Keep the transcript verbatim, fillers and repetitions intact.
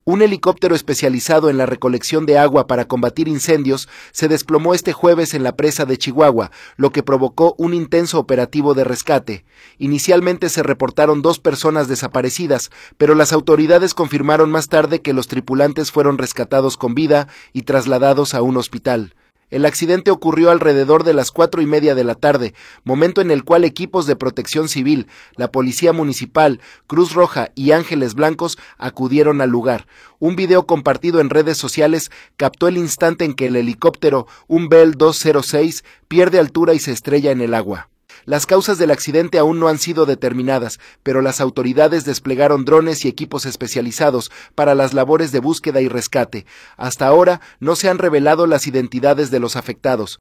Un helicóptero especializado en la recolección de agua para combatir incendios se desplomó este jueves en la presa de Chihuahua, lo que provocó un intenso operativo de rescate. Inicialmente se reportaron dos personas desaparecidas, pero las autoridades confirmaron más tarde que los tripulantes fueron rescatados con vida y trasladados a un hospital. El accidente ocurrió alrededor de las cuatro y media de la tarde, momento en el cual equipos de protección civil, la Policía Municipal, Cruz Roja y Ángeles Blancos acudieron al lugar. Un video compartido en redes sociales captó el instante en que el helicóptero, un Bell doscientos seis, pierde altura y se estrella en el agua. Las causas del accidente aún no han sido determinadas, pero las autoridades desplegaron drones y equipos especializados para las labores de búsqueda y rescate. Hasta ahora no se han revelado las identidades de los afectados.